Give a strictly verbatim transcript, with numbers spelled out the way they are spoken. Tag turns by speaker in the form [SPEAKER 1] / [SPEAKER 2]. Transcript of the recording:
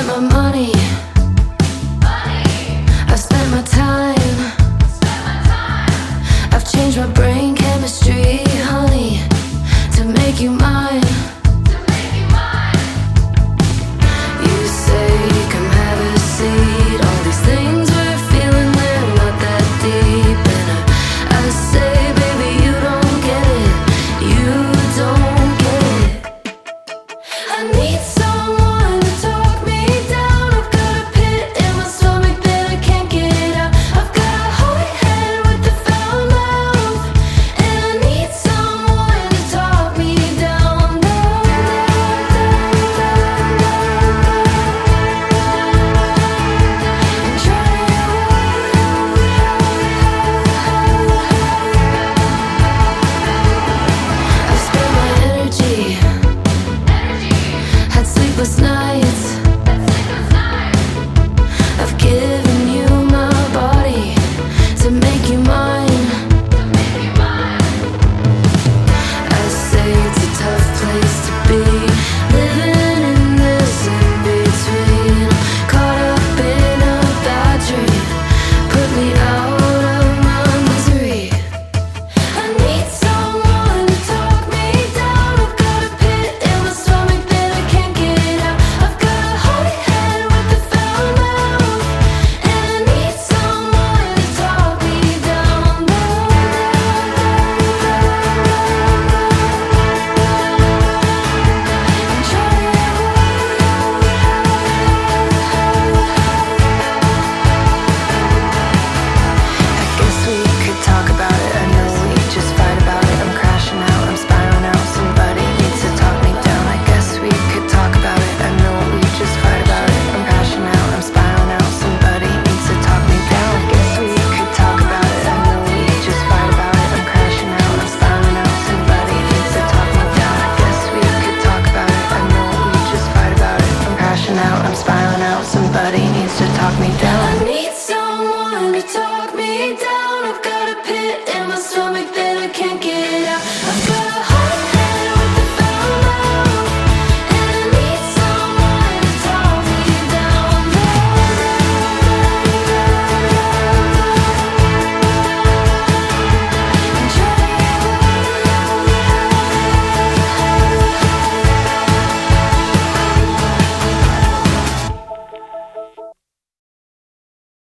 [SPEAKER 1] spent my money, I've spent my time, I've changed my brain chemistry, honey, to make you mine. You say, come have a seat, all these things we're feeling, they're not that deep. And I, I say, baby, you don't get it, you don't get it. I need someone to talk me down. I've got a pit in my stomach that I can't get out. I've got a hot head with a foul mouth, and I need someone to talk me down, down, down, down, down, and try I've spent my energy, had sleepless nights, I've given you my body to make you mine. I say it's a tough place to be, living in this in-between. Caught up in a bad dream, put me out of my misery. I need someone to talk me down. I've got a pit in my stomach that I can't get out. I've got a hot head with a foul mouth, and I need someone to talk me down, down, and try I guess we could talk about it. I know we just fight about it. I'm crashing out, I'm spiraling out. Somebody needs to talk me down. I guess we could talk about it. I know we just fight about it. I'm crashing out, I'm spiraling out. Somebody needs to talk me down. I guess we could talk about it. I know we just fight about it. I'm crashing out, I'm spiraling out. Somebody needs to talk me down. I guess we could talk about it. I know we just fight about it. I'm crashing out, I'm spiraling out. Somebody needs to talk me down. I need someone to talk me down. I've got a pit in